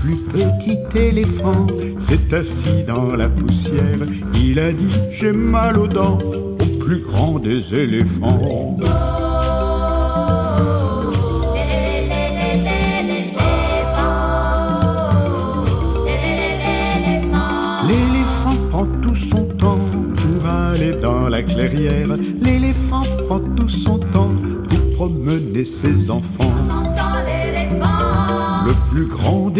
plus petit éléphant s'est assis dans la poussière. Il a dit j'ai mal aux dents au plus grand des éléphants. L'éléphant prend tout son temps pour aller dans la clairière. L'éléphant prend tout son temps pour promener ses enfants. Le plus grand